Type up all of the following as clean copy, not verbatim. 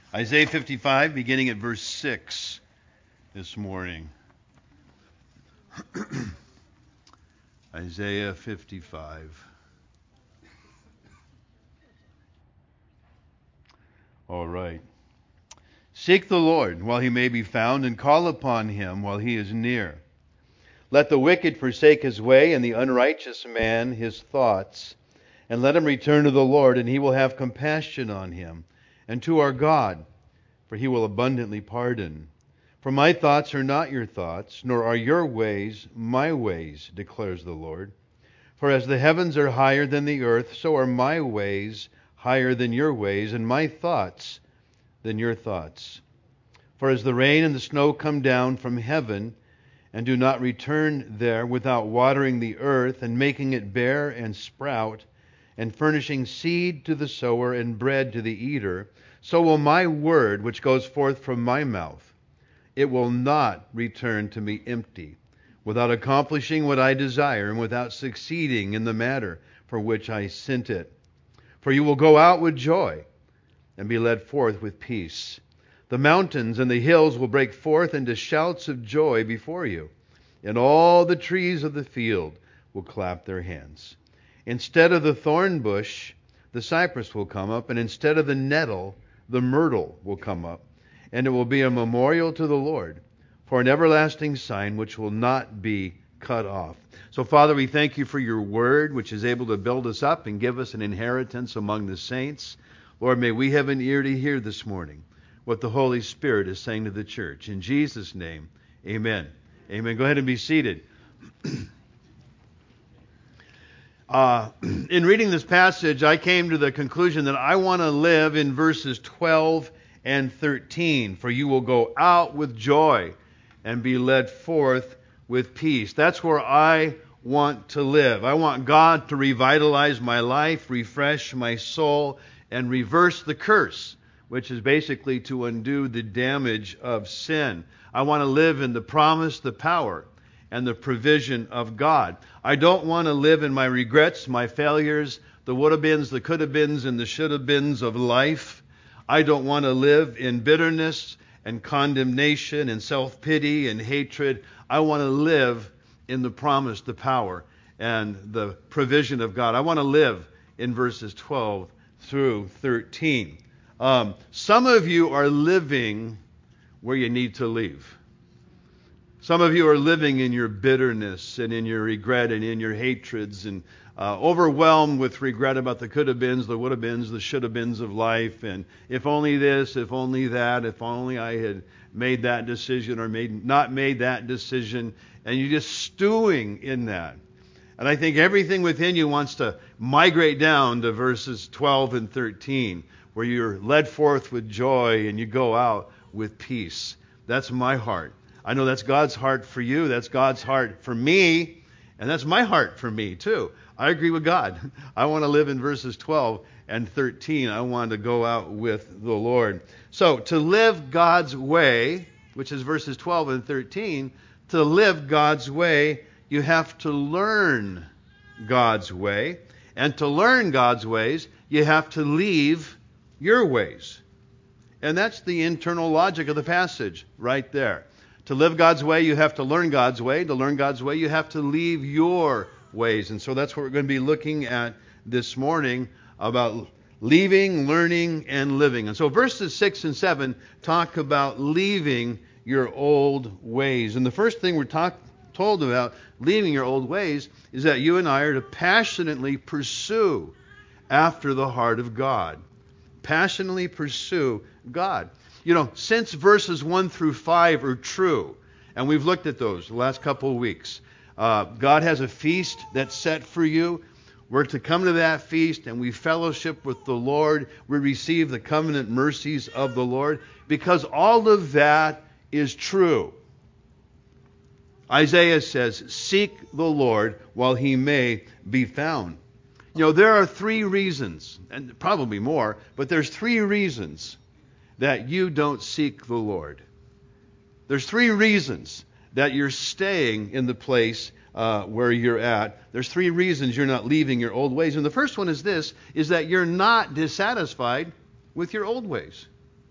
Isaiah 55, beginning at verse 6 this morning. Isaiah 55. All right. Seek the Lord while he may be found, and call upon him while he is near. Let the wicked forsake his way, and the unrighteous man his thoughts. And let him return to the Lord, and he will have compassion on him, and to our God, for he will abundantly pardon. For my thoughts are not your thoughts, nor are your ways my ways, declares the Lord. For as the heavens are higher than the earth, so are my ways higher than your ways, and my thoughts than your thoughts. For as the rain and the snow come down from heaven, and do not return there without watering the earth, and making it bear and sprout, and furnishing seed to the sower and bread to the eater, so will my word which goes forth from my mouth. It will not return to me empty, without accomplishing what I desire, and without succeeding in the matter for which I sent it. For you will go out with joy, and be led forth with peace. The mountains and the hills will break forth into shouts of joy before you, and all the trees of the field will clap their hands. Instead of the thorn bush, the cypress will come up, and instead of the nettle, the myrtle will come up, and it will be a memorial to the Lord, for an everlasting sign which will not be cut off. So, Father, we thank you for your word, which is able to build us up and give us an inheritance among the saints. Lord, may we have an ear to hear this morning what the Holy Spirit is saying to the church. In Jesus' name, amen. Amen. Go ahead and be seated. In reading this passage, I came to the conclusion that I want to live in verses 12 and 13. For you will go out with joy and be led forth with peace. That's where I want to live. I want God to revitalize my life, refresh my soul, and reverse the curse, which is basically to undo the damage of sin. I want to live in the promise, the power, and the provision of God. I don't want to live in my regrets, my failures, the would-have-beens, the could-have-beens, and the should-have-beens of life. I don't want to live in bitterness and condemnation and self-pity and hatred. I want to live in the promise, the power, and the provision of God. I want to live in verses 12 through 13. Some of you are living where you need to leave. Some of you are living in your bitterness and in your regret and in your hatreds and overwhelmed with regret about the could-have-beens, the would-have-beens, the should-have-beens of life. And if only this, if only that, if only I had made that decision or not made that decision. And you're just stewing in that. And I think everything within you wants to migrate down to verses 12 and 13, where you're led forth with joy and you go out with peace. That's my heart. I know that's God's heart for you. That's God's heart for me. And that's my heart for me, too. I agree with God. I want to live in verses 12 and 13. I want to go out with the Lord. So, to live God's way, which is verses 12 and 13, to live God's way, you have to learn God's way. And to learn God's ways, you have to leave your ways. And that's the internal logic of the passage right there. To live God's way, you have to learn God's way. To learn God's way, you have to leave your ways. And so that's what we're going to be looking at this morning, about leaving, learning, and living. And so verses 6 and 7 talk about leaving your old ways. And the first thing we're told about leaving your old ways is that you and I are to passionately pursue after the heart of God. Passionately pursue God. You know, since verses 1 through 5 are true, and we've looked at those the last couple of weeks, God has a feast that's set for you. We're to come to that feast and we fellowship with the Lord. We receive the covenant mercies of the Lord because all of that is true. Isaiah says, seek the Lord while he may be found. You know, there are 3 reasons, and probably more, but there's 3 reasons that you don't seek the Lord. There's 3 reasons that you're staying in the place where you're at. There's 3 reasons you're not leaving your old ways. And the first one is this, is that you're not dissatisfied with your old ways.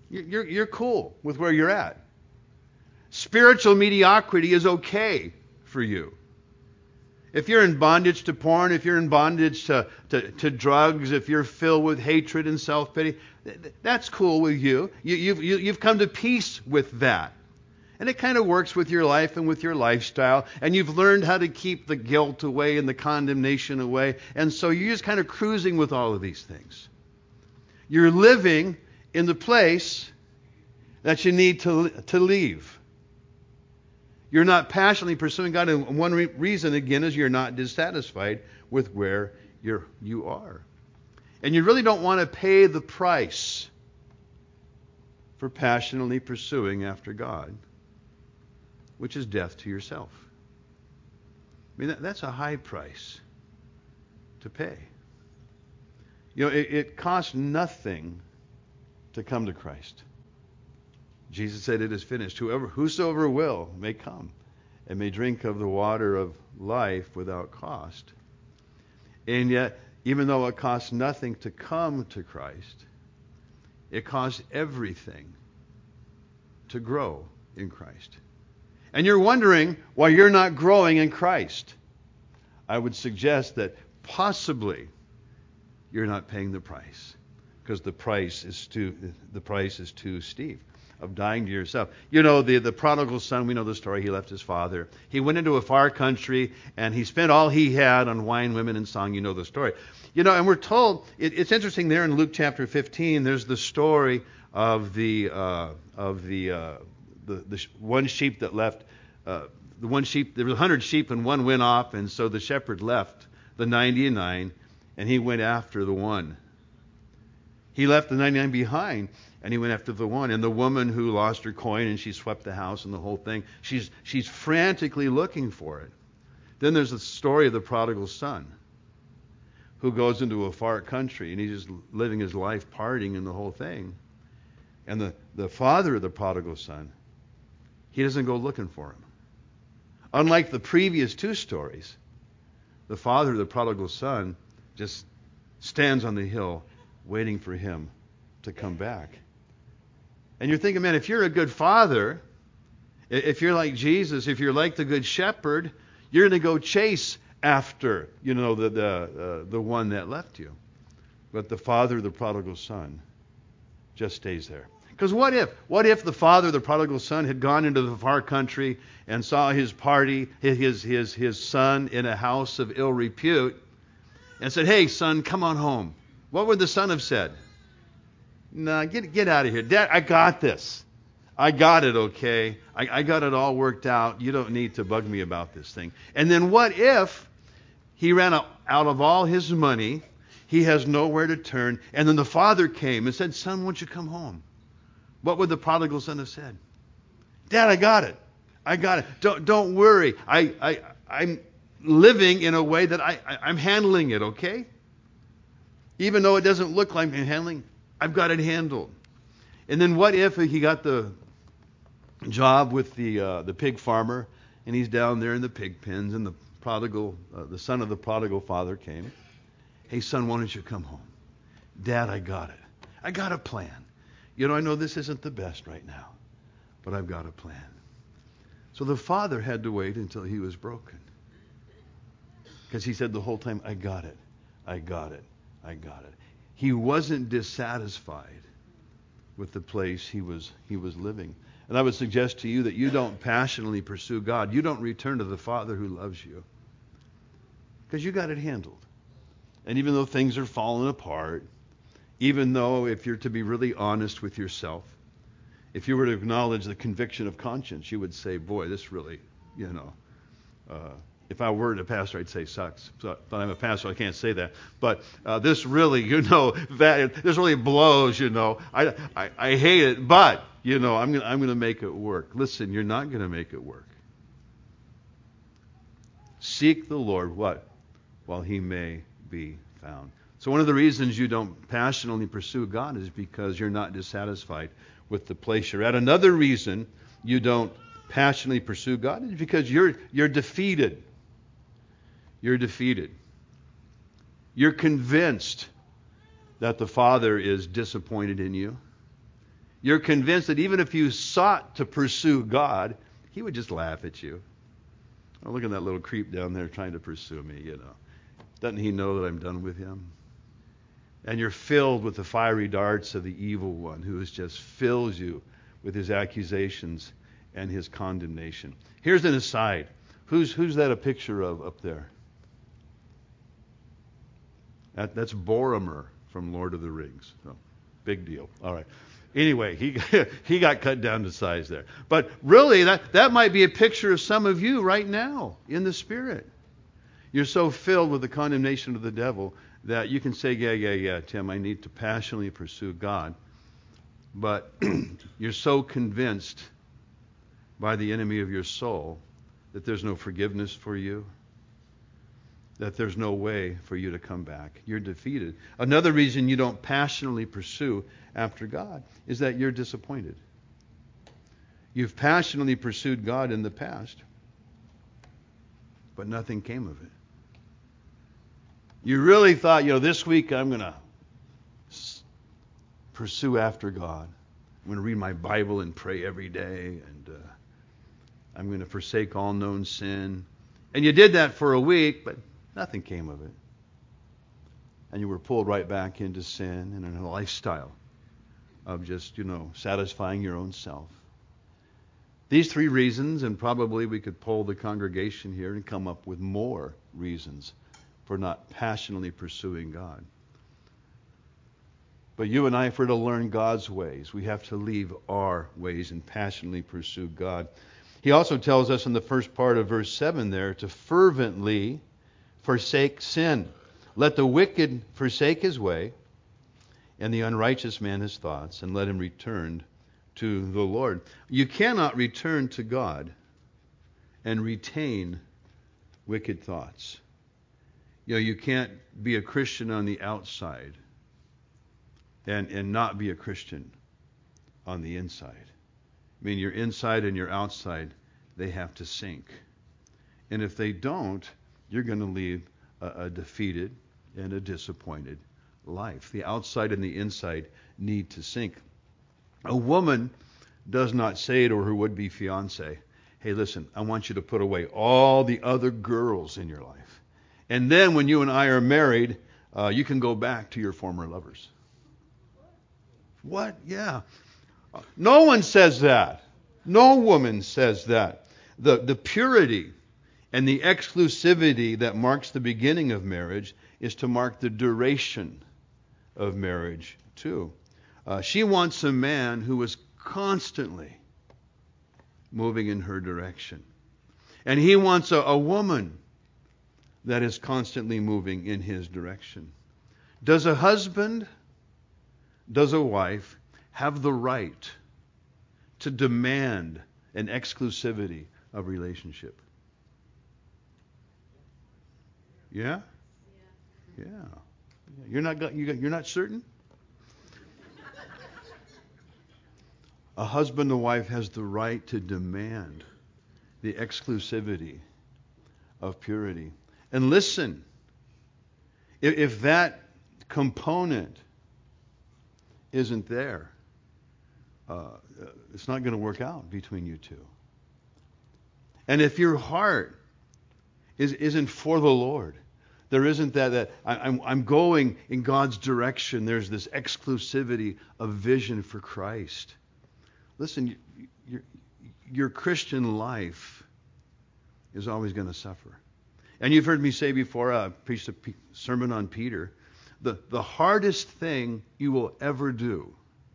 You're cool with where you're at. Spiritual mediocrity is okay for you. If you're in bondage to porn, if you're in bondage to drugs, if you're filled with hatred and self-pity, that's cool with you. You've come to peace with that. And it kind of works with your life and with your lifestyle. And you've learned how to keep the guilt away and the condemnation away. And so you're just kind of cruising with all of these things. You're living in the place that you need to leave. You're not passionately pursuing God, and one reason, again, is you're not dissatisfied with where you are. And you really don't want to pay the price for passionately pursuing after God, which is death to yourself. I mean, that's a high price to pay. You know, it costs nothing to come to Christ. Jesus said, "It is finished. Whosoever will may come and may drink of the water of life without cost." And yet, even though it costs nothing to come to Christ, it costs everything to grow in Christ. And you're wondering why you're not growing in Christ. I would suggest that possibly you're not paying the price, because the price is too steep of dying to yourself. You know, the prodigal son, we know the story. He left his father. He went into a far country, and he spent all he had on wine, women, and song. You know the story. You know, and we're told, it's interesting there in Luke chapter 15, there's the story of the one sheep that left. The one sheep, there were 100 sheep, and one went off, and so the shepherd left the 99, and he went after the one. He left the 99 behind, and he went after the one. And the woman who lost her coin, and she swept the house and the whole thing, she's frantically looking for it. Then there's the story of the prodigal son, who goes into a far country, and he's just living his life partying and the whole thing. And the father of the prodigal son, he doesn't go looking for him. Unlike the previous two stories, the father of the prodigal son just stands on the hill waiting for him to come back. And you're thinking, man, if you're a good father, if you're like Jesus, if you're like the good shepherd, you're going to go chase after, you know, the one that left you. But the father of the prodigal son just stays there. Because what if the father of the prodigal son had gone into the far country and saw his party, his son in a house of ill repute, and said, "Hey, son, come on home." What would the son have said? "Nah, get out of here. Dad, I got this. I got it, okay? I got it all worked out. You don't need to bug me about this thing." And then what if he ran out of all his money, he has nowhere to turn, and then the father came and said, "Son, won't you come home?" What would the prodigal son have said? "Dad, I got it. I got it. Don't worry. I'm living in a way that I'm handling it, okay? Even though it doesn't look like I'm handling, I've got it handled." And then what if he got the job with the pig farmer, and he's down there in the pig pens, and the son of the prodigal father came. "Hey, son, why don't you come home?" "Dad, I got it. I got a plan. You know, I know this isn't the best right now, but I've got a plan." So the father had to wait until he was broken, because he said the whole time, "I got it. I got it. I got it." He wasn't dissatisfied with the place he was living. And I would suggest to you that you don't passionately pursue God. You don't return to the Father who loves you, because you got it handled. And even though things are falling apart, even though, if you're to be really honest with yourself, if you were to acknowledge the conviction of conscience, you would say, "Boy, this really, you know," if I were a pastor, I'd say sucks. But I'm a pastor, I can't say that. But this really, you know, this really blows, you know. I hate it, but, you know, I'm going to make it work. Listen, you're not going to make it work. Seek the Lord, what? While he may be found. So one of the reasons you don't passionately pursue God is because you're not dissatisfied with the place you're at. Another reason you don't passionately pursue God is because you're defeated. You're defeated. You're convinced that the Father is disappointed in you. You're convinced that even if you sought to pursue God, He would just laugh at you. Oh, look at that little creep down there trying to pursue me, you know. Doesn't He know that I'm done with him? And you're filled with the fiery darts of the evil one who just fills you with his accusations and his condemnation. Here's an aside. Who's that a picture of up there? That's Boromir from Lord of the Rings. So, big deal. All right. Anyway, he got cut down to size there. But really, that might be a picture of some of you right now in the Spirit. You're so filled with the condemnation of the devil that you can say, yeah, Tim, I need to passionately pursue God. But you're so convinced by the enemy of your soul that there's no forgiveness for you, that there's no way for you to come back. You're defeated. Another reason you don't passionately pursue after God is that you're disappointed. You've passionately pursued God in the past, but nothing came of it. You really thought, this week I'm going to pursue after God. I'm going to read my Bible and pray every day, and I'm going to forsake all known sin. And you did that for a week, but nothing came of it. And you were pulled right back into sin and in a lifestyle of just, satisfying your own self. These three reasons, and probably we could poll the congregation here and come up with more reasons for not passionately pursuing God. But you and I, if we're to learn God's ways, we have to leave our ways and passionately pursue God. He also tells us in the first part of verse 7 there to fervently forsake sin. Let the wicked forsake his way, and the unrighteous man his thoughts, and let him return to the Lord. You cannot return to God and retain wicked thoughts. You can't be a Christian on the outside and not be a Christian on the inside. I mean, your inside and your outside, they have to sync. And if they don't, you're going to lead a defeated and a disappointed life. The outside and the inside need to sync. A woman does not say to her would-be fiancé, hey, listen, I want you to put away all the other girls in your life. And then when you and I are married, you can go back to your former lovers. What? Yeah. No one says that. No woman says that. The purity and the exclusivity that marks the beginning of marriage is to mark the duration of marriage too. She wants a man who is constantly moving in her direction. And he wants a woman that is constantly moving in his direction. Does a husband, does a wife have the right to demand an exclusivity of relationship? Yeah? Yeah. You're not certain? A husband and wife has the right to demand the exclusivity of purity. And listen, if that component isn't there, it's not going to work out between you two. And if your heart isn't for the Lord, there isn't that I'm going in God's direction, there's this exclusivity of vision for Christ. Listen, your Christian life is always going to suffer. And you've heard me say before, I preached a sermon on Peter, the hardest thing you will ever do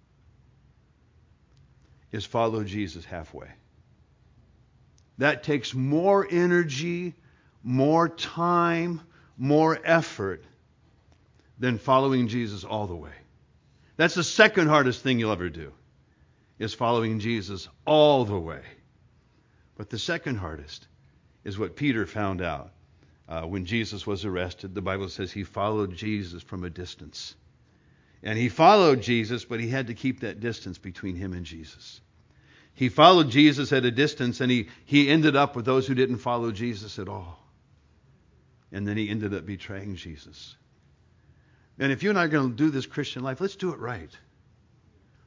is follow Jesus halfway. That takes more energy, more time, more effort than following Jesus all the way. That's the second hardest thing you'll ever do, is following Jesus all the way. But the second hardest is what Peter found out. When Jesus was arrested, the Bible says he followed Jesus from a distance. And he followed Jesus, but he had to keep that distance between him and Jesus. He followed Jesus at a distance, and he ended up with those who didn't follow Jesus at all. And then he ended up betraying Jesus. And if you and I are going to do this Christian life, let's do it right.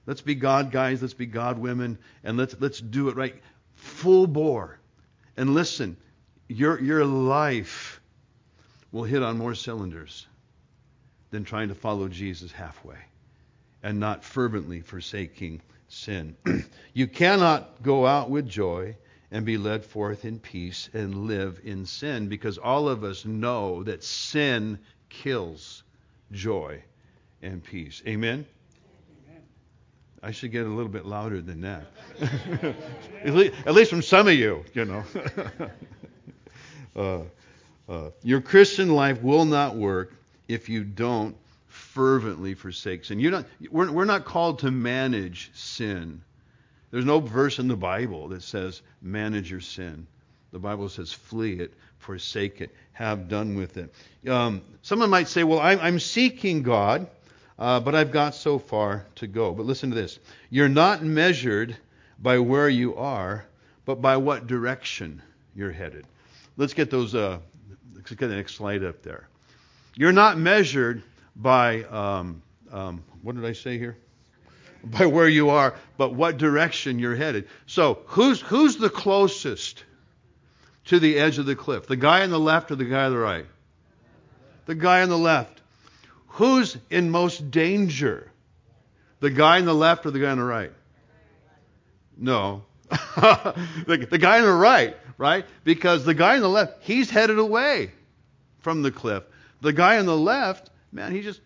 Let's be God guys. Let's be God women. And let's do it right. Full bore. And listen, your life will hit on more cylinders than trying to follow Jesus halfway and not fervently forsaking sin. You cannot go out with joy and be led forth in peace and live in sin, because all of us know that sin kills joy and peace. Amen? Amen. I should get a little bit louder than that. At least from some of you, you know. Your Christian life will not work if you don't fervently forsake sin. We're not called to manage sin. There's no verse in the Bible that says manage your sin. The Bible says flee it, forsake it, have done with it. Someone might say, well, I'm seeking God, but I've got so far to go. But listen to this. You're not measured by where you are, but by what direction you're headed. Let's get those. Let's get the next slide up there. You're not measured by what did I say here? By where you are, but what direction you're headed. So who's the closest to the edge of the cliff? The guy on the left or the guy on the right? The guy on the left. Who's in most danger? The guy on the left or the guy on the right? No. the guy on the right? Because the guy on the left, he's headed away from the cliff. The guy on the left, man, he's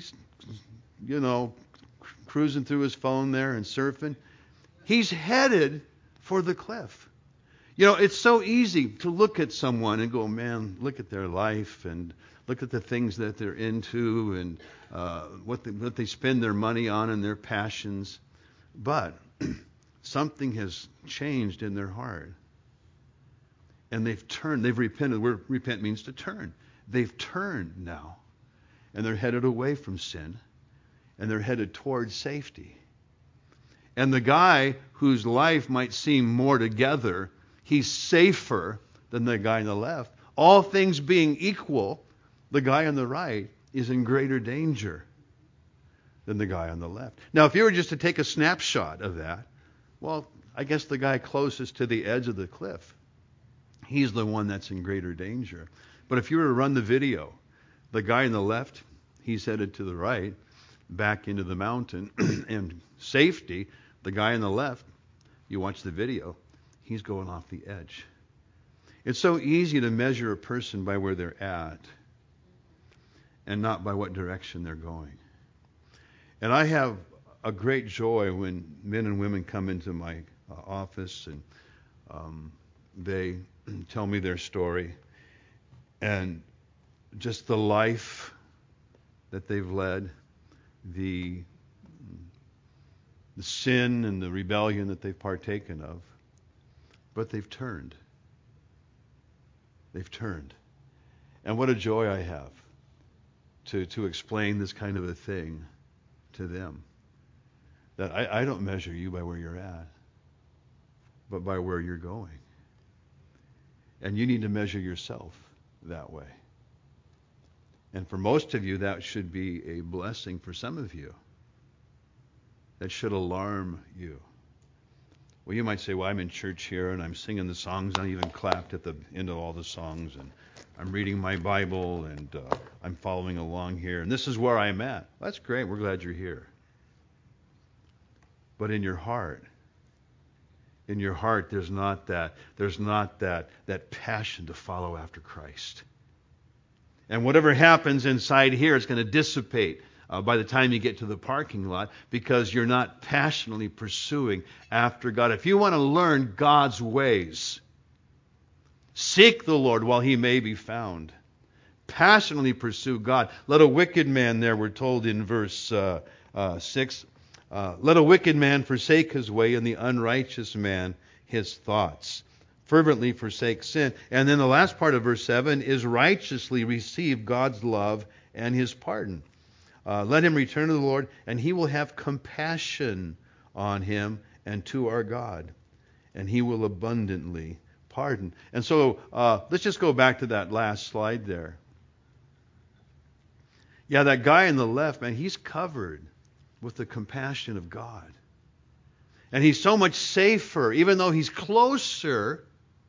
cruising through his phone there and surfing. He's headed for the cliff. It's so easy to look at someone and go, man, look at their life and look at the things that they're into and what they spend their money on and their passions. But something has changed in their heart. And they've turned, they've repented. Repent means to turn. They've turned now. And they're headed away from sin. And they're headed towards safety. And the guy whose life might seem more together, he's safer than the guy on the left. All things being equal, the guy on the right is in greater danger than the guy on the left. Now, if you were just to take a snapshot of that, well, I guess the guy closest to the edge of the cliff, he's the one that's in greater danger. But if you were to run the video, the guy on the left, he's headed to the right, back into the mountain, and safety. The guy on the left, you watch the video, he's going off the edge. It's so easy to measure a person by where they're at and not by what direction they're going. And I have a great joy when men and women come into my office and they tell me their story and just the life that they've led, the sin and the rebellion that they've partaken of, but they've turned. They've turned. And what a joy I have to explain this kind of a thing to them. That I don't measure you by where you're at, but by where you're going. And you need to measure yourself that way. And for most of you, that should be a blessing. For some of you, that should alarm you. Well, you might say, well, I'm in church here and I'm singing the songs. I even clapped at the end of all the songs. And I'm reading my Bible and I'm following along here. And this is where I'm at. That's great. We're glad you're here. But in your heart, there's not that passion to follow after Christ. And whatever happens inside here is going to dissipate by the time you get to the parking lot, because you're not passionately pursuing after God. If you want to learn God's ways, seek the Lord while he may be found. Passionately pursue God. Let a wicked man, there we're told in verse 6, let a wicked man forsake his way, and the unrighteous man his thoughts. Fervently forsake sin. And then the last part of verse 7 is righteously receive God's love and his pardon. Let him return to the Lord, and he will have compassion on him and to our God, and he will abundantly pardon. And so let's just go back to that last slide there. Yeah, that guy on the left, man, he's covered with the compassion of God. And he's so much safer, even though he's closer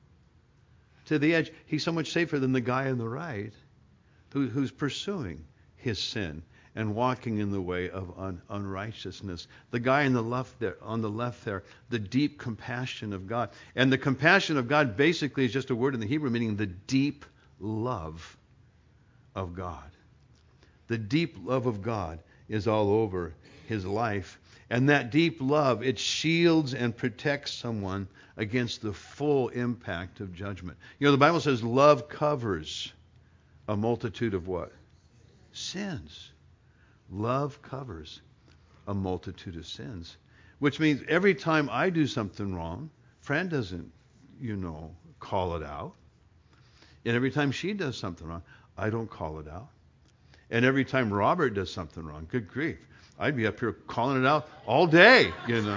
to the edge. He's so much safer than the guy on the right who's pursuing his sin and walking in the way of unrighteousness. The guy on the left there, the deep compassion of God. And the compassion of God basically is just a word in the Hebrew meaning the deep love of God. The deep love of God is all over his life. And that deep love, it shields and protects someone against the full impact of judgment. You know, the Bible says love covers a multitude of what? Sins. Love covers a multitude of sins. Which means every time I do something wrong, Fran doesn't, call it out. And every time she does something wrong, I don't call it out. And every time Robert does something wrong, good grief, I'd be up here calling it out all day,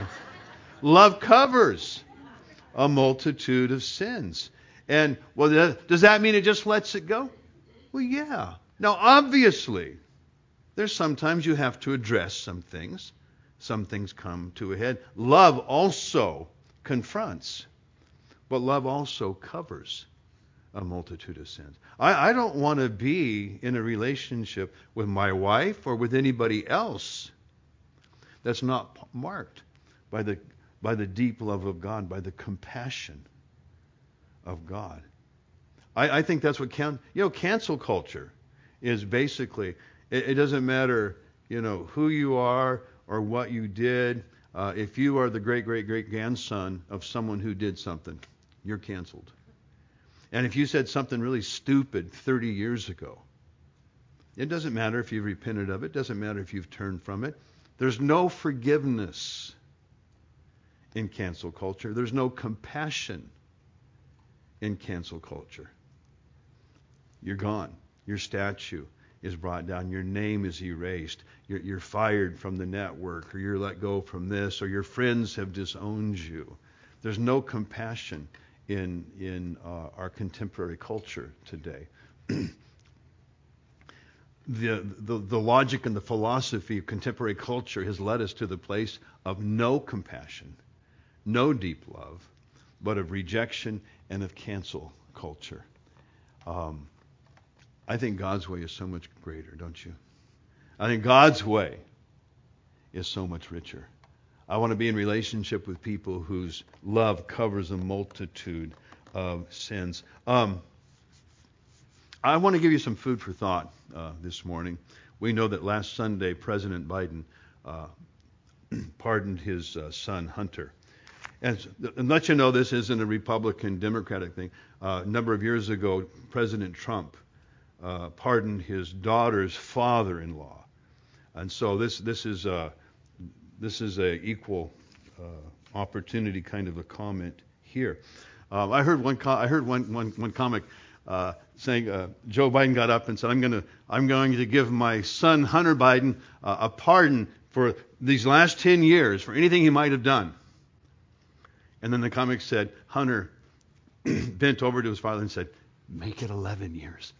Love covers a multitude of sins. And, well, does that mean it just lets it go? Well, yeah. Now, obviously, there's sometimes you have to address some things. Some things come to a head. Love also confronts, but love also covers a multitude of sins. I don't want to be in a relationship with my wife or with anybody else that's not marked by the deep love of God, by the compassion of God. I think that's what cancel culture is basically. It doesn't matter, who you are or what you did. If you are the great-great-great-grandson of someone who did something, you're canceled. And if you said something really stupid 30 years ago, it doesn't matter if you've repented of it. It doesn't matter if you've turned from it. There's no forgiveness in cancel culture. There's no compassion in cancel culture. You're gone. Your statue is brought down. Your name is erased. You're fired from the network, or you're let go from this, or your friends have disowned you. There's no compassion in our contemporary culture today. The logic and the philosophy of contemporary culture has led us to the place of no compassion, no deep love, but of rejection and of cancel culture. I think God's way is so much greater, don't you? I think God's way is so much richer. I want to be in relationship with people whose love covers a multitude of sins. I want to give you some food for thought this morning. We know that last Sunday, President Biden pardoned his son, Hunter. And let you know this isn't a Republican-Democratic thing. A number of years ago, President Trump pardoned his daughter's father-in-law. And so this is a equal opportunity kind of a comment here. I heard one comic saying Joe Biden got up and said, "I'm going to give my son Hunter Biden a pardon for these last 10 years for anything he might have done." And then the comic said Hunter bent over to his father and said, "Make it 11 years."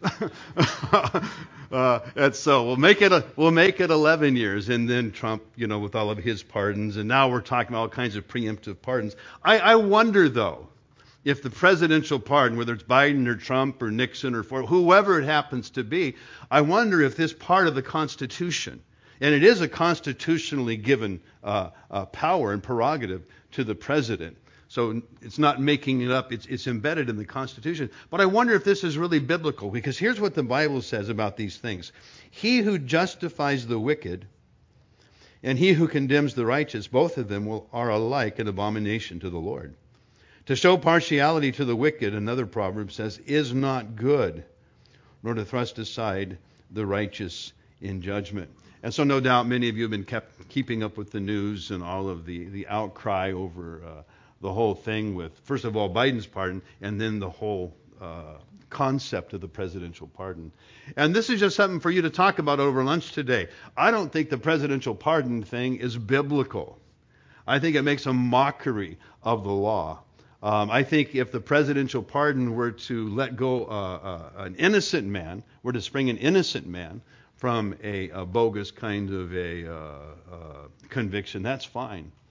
And so we'll make it 11 years. And then Trump, with all of his pardons, and now we're talking about all kinds of preemptive pardons. I wonder, though, if the presidential pardon, whether it's Biden or Trump or Nixon or Ford, whoever it happens to be, I wonder if this part of the Constitution, and it is a constitutionally given power and prerogative to the president. So it's not making it up. It's embedded in the Constitution. But I wonder if this is really biblical, because here's what the Bible says about these things. He who justifies the wicked and he who condemns the righteous, both of them are alike an abomination to the Lord. To show partiality to the wicked, another proverb says, is not good, nor to thrust aside the righteous in judgment. And so no doubt many of you have been keeping up with the news and all of the outcry over the whole thing with, first of all, Biden's pardon, and then the whole concept of the presidential pardon. And this is just something for you to talk about over lunch today. I don't think the presidential pardon thing is biblical. I think it makes a mockery of the law. I think if the presidential pardon were to let go an innocent man, were to spring an innocent man from a bogus kind of a conviction, that's fine.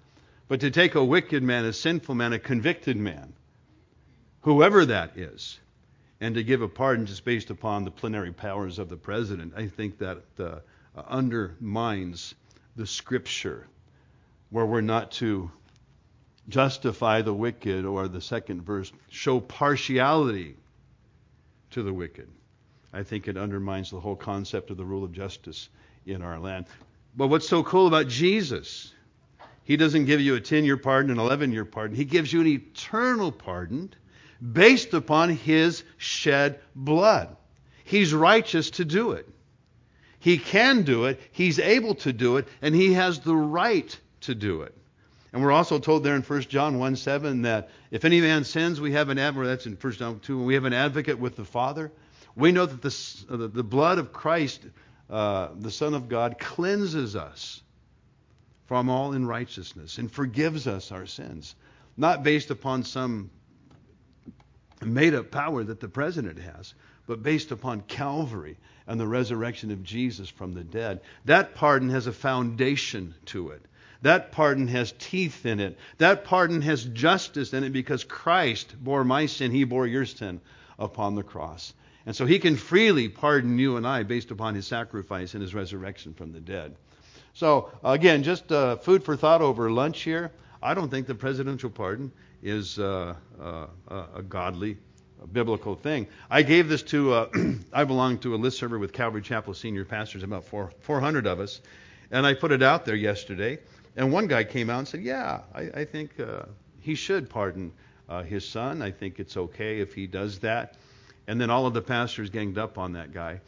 But to take a wicked man, a sinful man, a convicted man, whoever that is, and to give a pardon just based upon the plenary powers of the president, I think that undermines the Scripture, where we're not to justify the wicked, or the second verse, show partiality to the wicked. I think it undermines the whole concept of the rule of justice in our land. But what's so cool about Jesus, he doesn't give you a 10-year pardon, an 11-year pardon. He gives you an eternal pardon based upon his shed blood. He's righteous to do it. He can do it. He's able to do it. And he has the right to do it. And we're also told there in 1 John 1:7 that if any man sins, we have an advocate. That's in 1 John 2. We have an advocate with the Father. We know that the blood of Christ, the Son of God, cleanses us from all unrighteousness and forgives us our sins. Not based upon some made-up power that the president has, but based upon Calvary and the resurrection of Jesus from the dead. That pardon has a foundation to it. That pardon has teeth in it. That pardon has justice in it because Christ bore my sin. He bore your sin upon the cross. And so he can freely pardon you and I based upon his sacrifice and his resurrection from the dead. So, again, just food for thought over lunch here. I don't think the presidential pardon is a godly, biblical thing. I gave this to, I belong to a listserv with Calvary Chapel senior pastors, about 400 of us, and I put it out there yesterday. And one guy came out and said, yeah, I think he should pardon his son. I think it's okay if he does that. And then all of the pastors ganged up on that guy.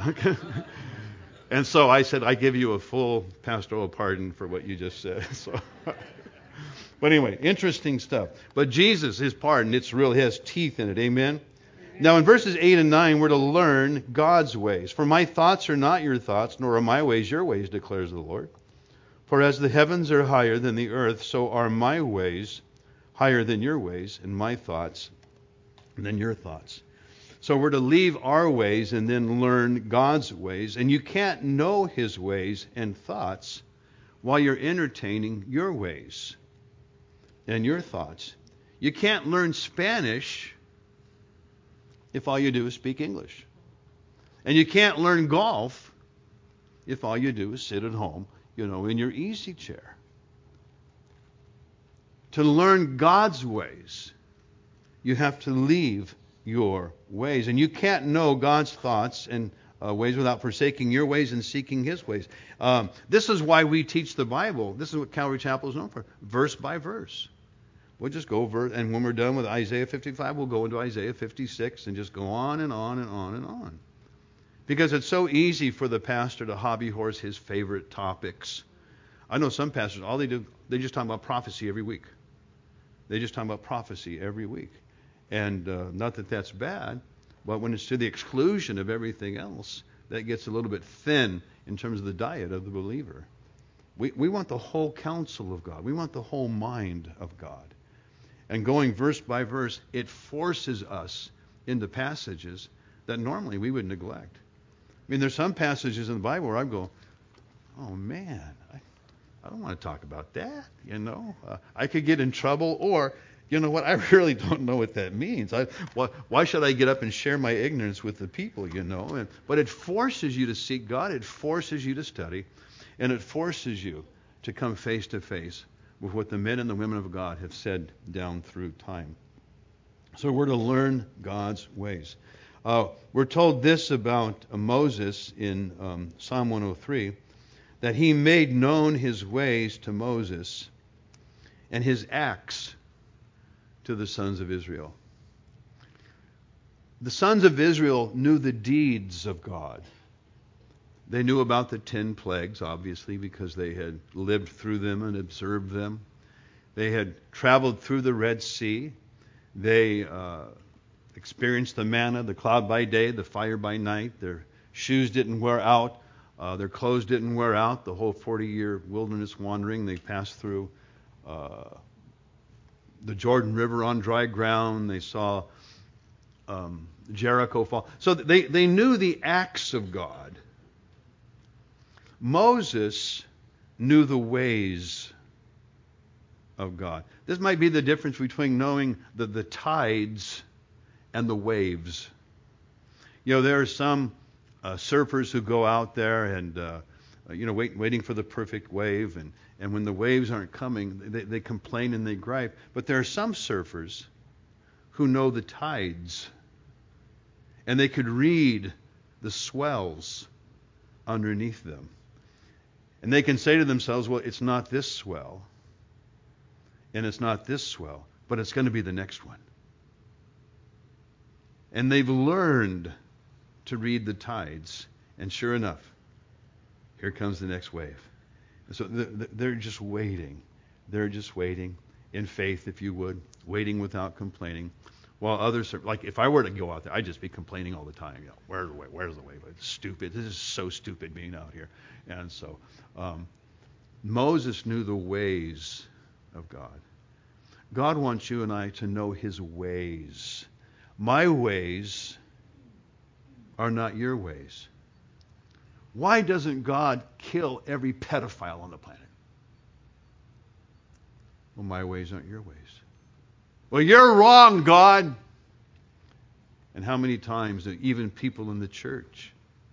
And so I said, I give you a full pastoral pardon for what you just said. So, but anyway, interesting stuff. But Jesus, his pardon, it's real. It has teeth in it. Amen? Now in verses 8 and 9, we're to learn God's ways. For my thoughts are not your thoughts, nor are my ways your ways, declares the Lord. For as the heavens are higher than the earth, so are my ways higher than your ways, and my thoughts than your thoughts. So we're to leave our ways and then learn God's ways. And you can't know his ways and thoughts while you're entertaining your ways and your thoughts. You can't learn Spanish if all you do is speak English. And you can't learn golf if all you do is sit at home, in your easy chair. To learn God's ways, you have to leave your ways. And you can't know God's thoughts and ways without forsaking your ways and seeking his ways. This is why we teach the Bible. This is what Calvary Chapel is known for, verse by verse. We'll just go and when we're done with Isaiah 55, we'll go into Isaiah 56 and just go on and on and on and on. Because it's so easy for the pastor to hobby horse his favorite topics. I know some pastors, all they do, they just talk about prophecy every week. They just talk about prophecy every week. And not that that's bad, but when it's to the exclusion of everything else, that gets a little bit thin in terms of the diet of the believer. We want the whole counsel of God. We want the whole mind of God. And going verse by verse, it forces us into passages that normally we would neglect. I mean, there's some passages in the Bible where I go, oh man, I don't want to talk about that, I could get in trouble, or, you know what, I really don't know what that means. Why should I get up and share my ignorance with the people, But it forces you to seek God, it forces you to study, and it forces you to come face to face with what the men and the women of God have said down through time. So we're to learn God's ways. We're told this about Moses in Psalm 103, that he made known his ways to Moses and his acts to the sons of Israel. The sons of Israel knew the deeds of God. They knew about the 10 plagues, obviously, because they had lived through them and observed them. They had traveled through the Red Sea. They experienced the manna, the cloud by day, the fire by night. Their shoes didn't wear out. Their clothes didn't wear out. The whole 40-year wilderness wandering, they passed through the Jordan River on dry ground. They saw Jericho fall. So they knew the acts of God. Moses knew the ways of God. This might be the difference between knowing the tides and the waves. There are some surfers who go out there and waiting for the perfect wave, and when the waves aren't coming, they complain and they gripe. But there are some surfers who know the tides, and they could read the swells underneath them. And they can say to themselves, well, it's not this swell, and it's not this swell, but it's going to be the next one. And they've learned to read the tides, and sure enough, here comes the next wave. And so they're just waiting. They're just waiting in faith, if you would, waiting without complaining. While others are, like if I were to go out there, I'd just be complaining all the time. Where's the wave? Where's the wave? It's stupid. This is so stupid being out here. And so Moses knew the ways of God. God wants you and I to know his ways. My ways are not your ways. Why doesn't God kill every pedophile on the planet? Well, my ways aren't your ways. Well, you're wrong, God. And how many times do even people in the church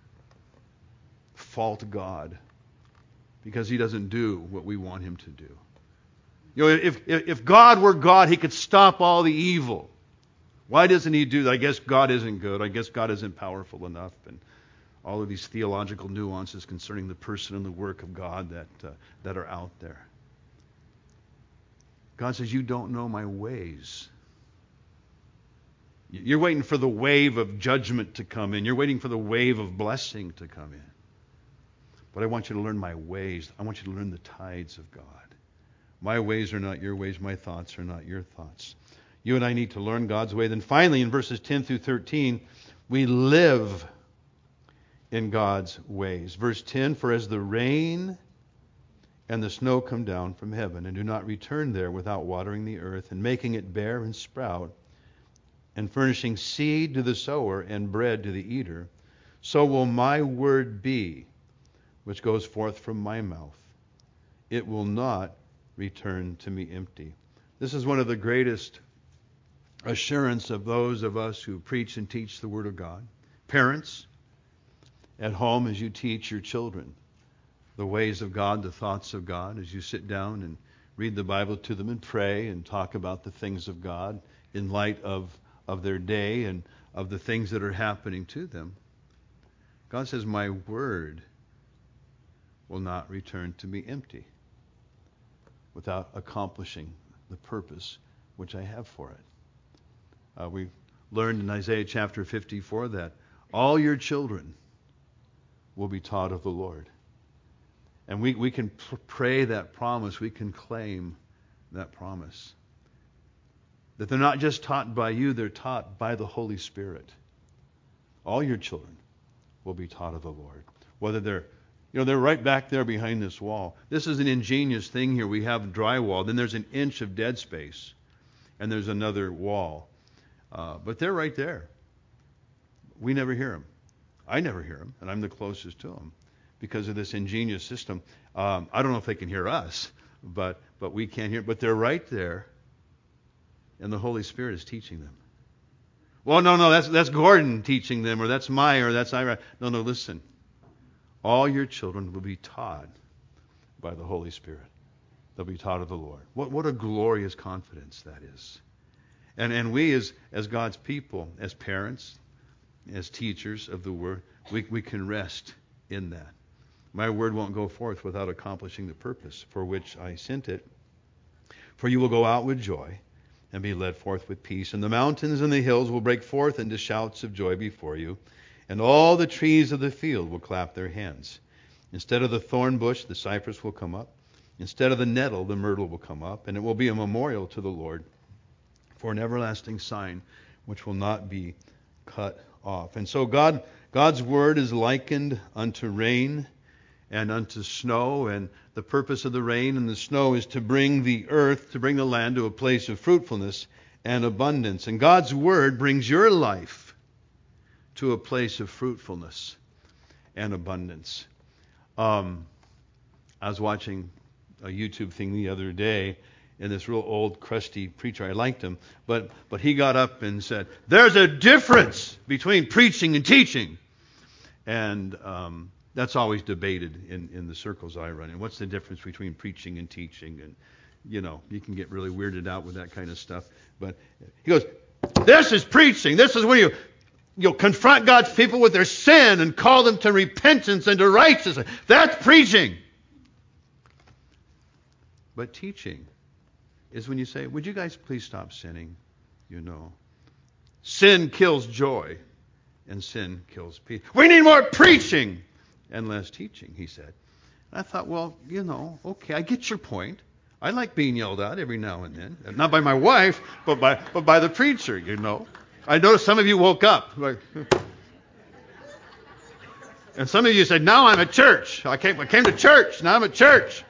fault God because he doesn't do what we want him to do? If God were God, he could stop all the evil. Why doesn't he do that? I guess God isn't good. I guess God isn't powerful enough. And all of these theological nuances concerning the person and the work of God that are out there. God says, you don't know my ways. You're waiting for the wave of judgment to come in. You're waiting for the wave of blessing to come in. But I want you to learn my ways. I want you to learn the tides of God. My ways are not your ways. My thoughts are not your thoughts. You and I need to learn God's way. Then finally, in verses 10 through 13, we live in God's ways. Verse 10, for as the rain and the snow come down from heaven and do not return there without watering the earth and making it bear and sprout and furnishing seed to the sower and bread to the eater, so will my word be which goes forth from my mouth. It will not return to me empty. This is one of the greatest assurance of those of us who preach and teach the Word of God. Parents, at home as you teach your children the ways of God, the thoughts of God, as you sit down and read the Bible to them and pray and talk about the things of God in light of their day and of the things that are happening to them. God says, my word will not return to me empty without accomplishing the purpose which I have for it. We learned in Isaiah chapter 54 that all your children will be taught of the Lord. And we can pray that promise. We can claim that promise. That they're not just taught by you, they're taught by the Holy Spirit. All your children will be taught of the Lord. Whether they're right back there behind this wall. This is an ingenious thing here. We have drywall. Then there's an inch of dead space. And there's another wall. But they're right there. We never hear them. I never hear them, and I'm the closest to them because of this ingenious system. I don't know if they can hear us, but we can't hear. But they're right there, and the Holy Spirit is teaching them. Well, no, that's Gordon teaching them, or that's Maya, or that's Ira. No, listen. All your children will be taught by the Holy Spirit. They'll be taught of the Lord. What a glorious confidence that is. And we as God's people, as parents, as teachers of the Word, we can rest in that. My word won't go forth without accomplishing the purpose for which I sent it. For you will go out with joy and be led forth with peace. And the mountains and the hills will break forth into shouts of joy before you. And all the trees of the field will clap their hands. Instead of the thorn bush, the cypress will come up. Instead of the nettle, the myrtle will come up. And it will be a memorial to the Lord for an everlasting sign which will not be cut off. And so God's word is likened unto rain and unto snow, and the purpose of the rain and the snow is to bring the earth, to bring the land to a place of fruitfulness and abundance. And God's word brings your life to a place of fruitfulness and abundance. I was watching a YouTube thing the other day, and this real old, crusty preacher. I liked him, but he got up and said, "There's a difference between preaching and teaching," and that's always debated in the circles I run in. What's the difference between preaching and teaching? And you can get really weirded out with that kind of stuff. But he goes, "This is preaching. This is when you'll confront God's people with their sin and call them to repentance and to righteousness. That's preaching." But teaching is when you say, "Would you guys please stop sinning?" Sin kills joy, and sin kills peace. We need more preaching and less teaching, he said. And I thought, well, okay, I get your point. I like being yelled at every now and then. Not by my wife, but by the preacher, I noticed some of you woke up. And some of you said, "Now I'm at church. I came to church. Now I'm at church."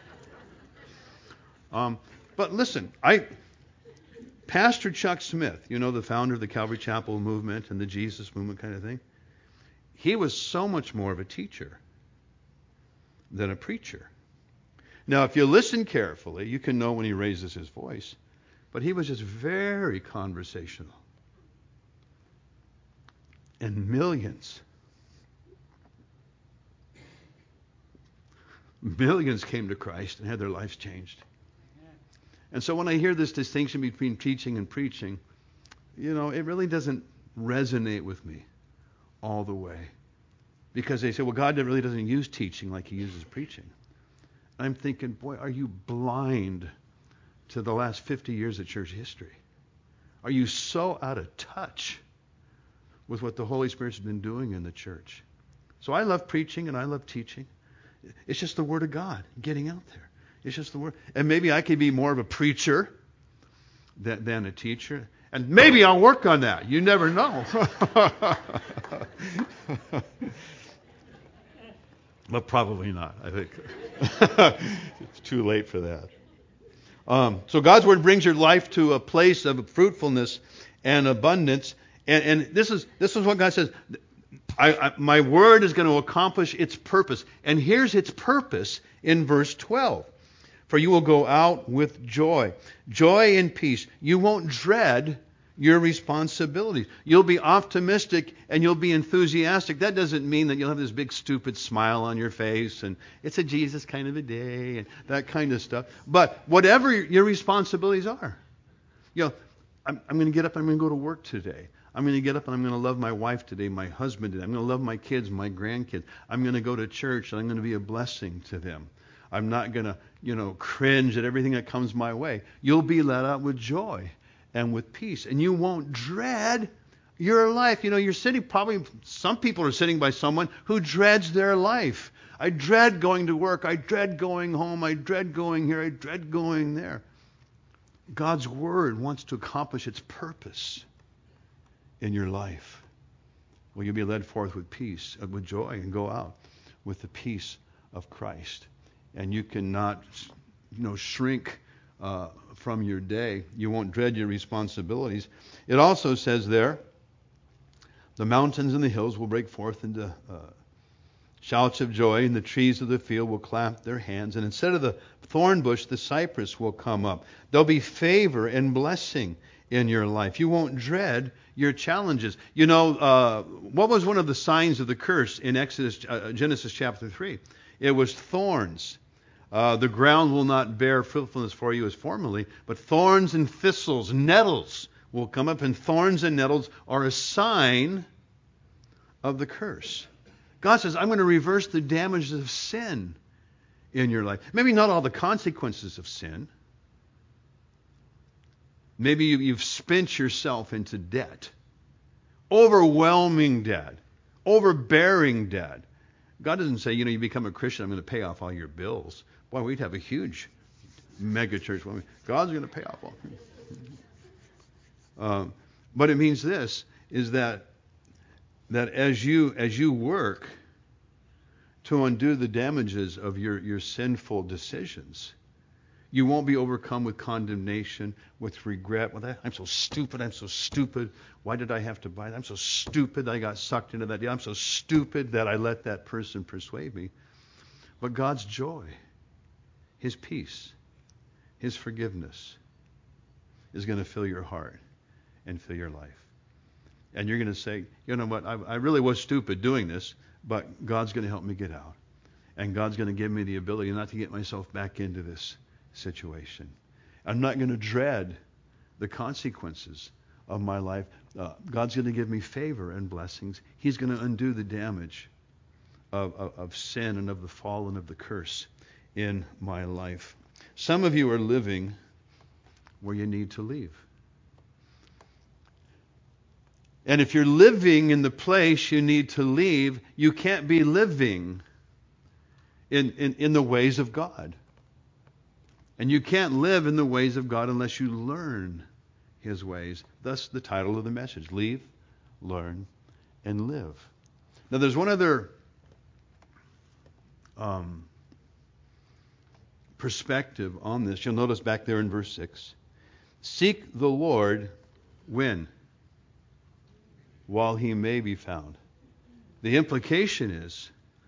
But listen, Pastor Chuck Smith, the founder of the Calvary Chapel movement and the Jesus movement kind of thing, he was so much more of a teacher than a preacher. Now, if you listen carefully, you can know when he raises his voice. But he was just very conversational. And millions came to Christ and had their lives changed. And so when I hear this distinction between teaching and preaching, it really doesn't resonate with me all the way. Because they say, well, God really doesn't use teaching like he uses preaching. I'm thinking, boy, are you blind to the last 50 years of church history? Are you so out of touch with what the Holy Spirit's been doing in the church? So I love preaching and I love teaching. It's just the Word of God getting out there. It's just the Word. And maybe I could be more of a preacher than a teacher. And maybe I'll work on that. You never know. But probably not, I think. It's too late for that. So God's Word brings your life to a place of fruitfulness and abundance. And this is what God says. My Word is going to accomplish its purpose. And here's its purpose in verse 12. For you will go out with joy. Joy and peace. You won't dread your responsibilities. You'll be optimistic and you'll be enthusiastic. That doesn't mean that you'll have this big stupid smile on your face and it's a Jesus kind of a day and that kind of stuff. But whatever your responsibilities are, I'm going to get up and I'm going to go to work today. I'm going to get up and I'm going to love my wife today, my husband today. I'm going to love my kids, my grandkids. I'm going to go to church and I'm going to be a blessing to them. I'm not going to, cringe at everything that comes my way. You'll be led out with joy and with peace. And you won't dread your life. You're sitting, probably some people are sitting by someone who dreads their life. I dread going to work. I dread going home. I dread going here. I dread going there. God's Word wants to accomplish its purpose in your life. Will you be led forth with peace, with joy, and go out with the peace of Christ? And you cannot, shrink from your day. You won't dread your responsibilities. It also says there, the mountains and the hills will break forth into shouts of joy, and the trees of the field will clap their hands. And instead of the thorn bush, the cypress will come up. There'll be favor and blessing in your life. You won't dread your challenges. What was one of the signs of the curse in Genesis chapter 3? It was thorns. The ground will not bear fruitfulness for you as formerly, but thorns and thistles, nettles will come up, and thorns and nettles are a sign of the curse. God says, I'm going to reverse the damages of sin in your life. Maybe not all the consequences of sin. Maybe you've spent yourself into debt. Overwhelming debt. Overbearing debt. God doesn't say, you become a Christian, I'm going to pay off all your bills. Boy, we'd have a huge mega church. God's going to pay off all. But it means this, is that as you work to undo the damages of your sinful decisions, you won't be overcome with condemnation, with regret. Well, I'm so stupid. Why did I have to buy that? I'm so stupid that I got sucked into that deal. I'm so stupid that I let that person persuade me. But God's joy, His peace, His forgiveness is going to fill your heart and fill your life. And you're going to say, you know what, I really was stupid doing this, but God's going to help me get out. And God's going to give me the ability not to get myself back into this situation. I'm not going to dread the consequences of my life. God's going to give me favor and blessings. He's going to undo the damage of sin and of the fall and of the curse in my life. Some of you are living where you need to leave. And if you're living in the place you need to leave, you can't be living in the ways of God. And you can't live in the ways of God unless you learn His ways. Thus the title of the message, Leave, Learn, and Live. Now there's one other perspective on this. You'll notice back there in verse 6. Seek the Lord when? While He may be found. The implication is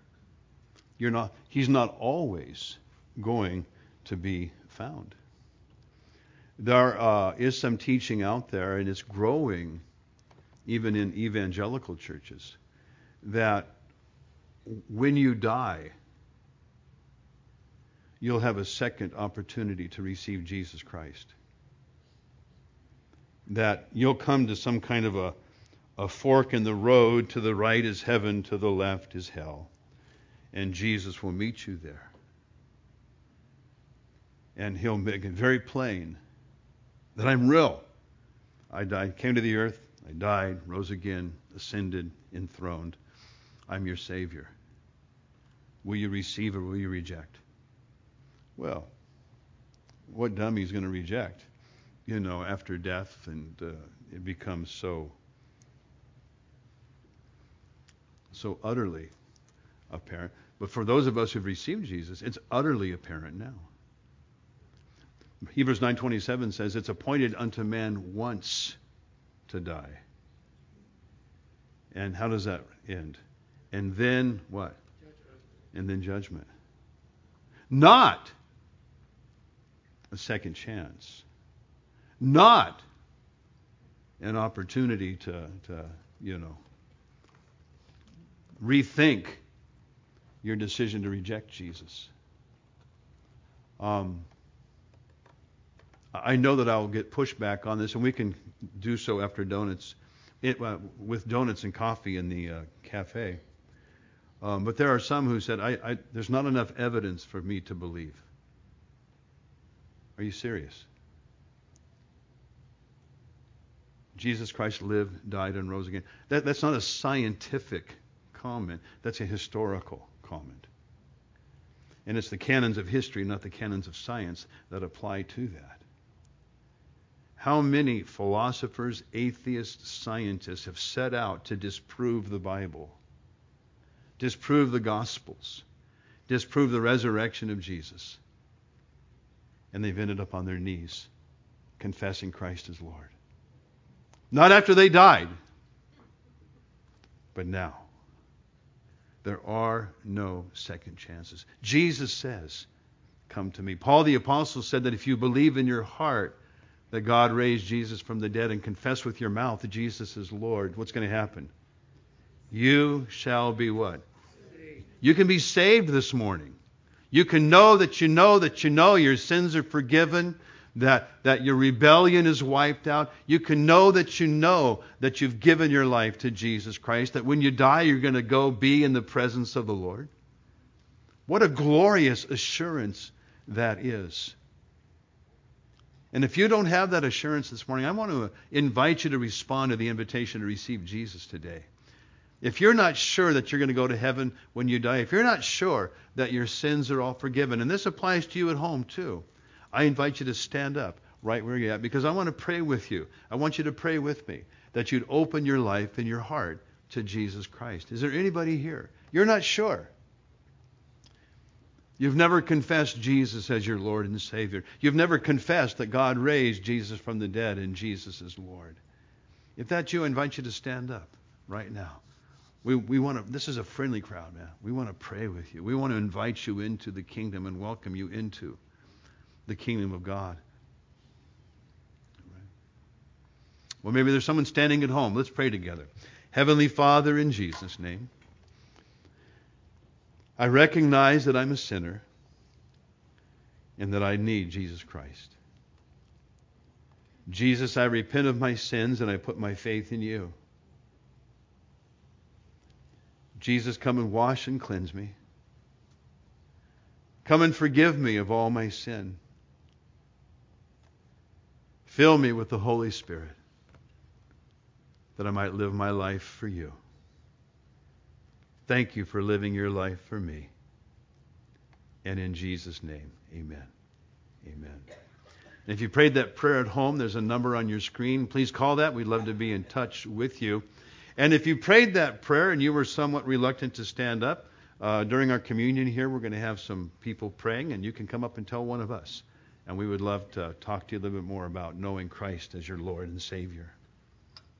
He's not always going to be found. There is some teaching out there, and it's growing even in evangelical churches, that when you die, you'll have a second opportunity to receive Jesus Christ. That you'll come to some kind of a fork in the road. To the right is heaven, to the left is hell. And Jesus will meet you there. And He'll make it very plain that I'm real. I died, came to the earth, I died, rose again, ascended, enthroned. I'm your Savior. Will you receive or will you reject? Well, what dummy is going to reject? After death, and it becomes so utterly apparent. But for those of us who've received Jesus, it's utterly apparent now. Hebrews 9:27 says, it's appointed unto man once to die. And how does that end? And then what? Judgment. And then judgment. Not a second chance. Not an opportunity to rethink your decision to reject Jesus. I know that I'll get pushback on this, and we can do so after donuts, with donuts and coffee in the cafe. But there are some who said, there's not enough evidence for me to believe. Are you serious? Jesus Christ lived, died, and rose again. That's not a scientific comment. That's a historical comment. And it's the canons of history, not the canons of science, that apply to that. How many philosophers, atheists, scientists have set out to disprove the Bible, disprove the Gospels, disprove the resurrection of Jesus? And they've ended up on their knees confessing Christ as Lord. Not after they died, but now. There are no second chances. Jesus says, come to me. Paul the Apostle said that if you believe in your heart that God raised Jesus from the dead and confess with your mouth that Jesus is Lord, what's going to happen? You shall be what? Saved. You can be saved this morning. You can know that you know that you know your sins are forgiven, that your rebellion is wiped out. You can know that you've given your life to Jesus Christ, that when you die you're going to go be in the presence of the Lord. What a glorious assurance that is. And if you don't have that assurance this morning, I want to invite you to respond to the invitation to receive Jesus today. If you're not sure that you're going to go to heaven when you die, if you're not sure that your sins are all forgiven, and this applies to you at home too, I invite you to stand up right where you're at, because I want to pray with you. I want you to pray with me that you'd open your life and your heart to Jesus Christ. Is there anybody here? You're not sure. You've never confessed Jesus as your Lord and Savior. You've never confessed that God raised Jesus from the dead and Jesus is Lord. If that's you, I invite you to stand up right now. We want to. This is a friendly crowd, man. We want to pray with you. We want to invite you into the kingdom and welcome you into the kingdom of God. Well, maybe there's someone standing at home. Let's pray together. Heavenly Father, in Jesus' name, I recognize that I'm a sinner and that I need Jesus Christ. Jesus, I repent of my sins and I put my faith in you. Jesus, come and wash and cleanse me. Come and forgive me of all my sin. Fill me with the Holy Spirit that I might live my life for you. Thank you for living your life for me. And in Jesus' name, amen. Amen. And if you prayed that prayer at home, there's a number on your screen. Please call that. We'd love to be in touch with you. And if you prayed that prayer and you were somewhat reluctant to stand up, during our communion here, we're going to have some people praying, and you can come up and tell one of us. And we would love to talk to you a little bit more about knowing Christ as your Lord and Savior.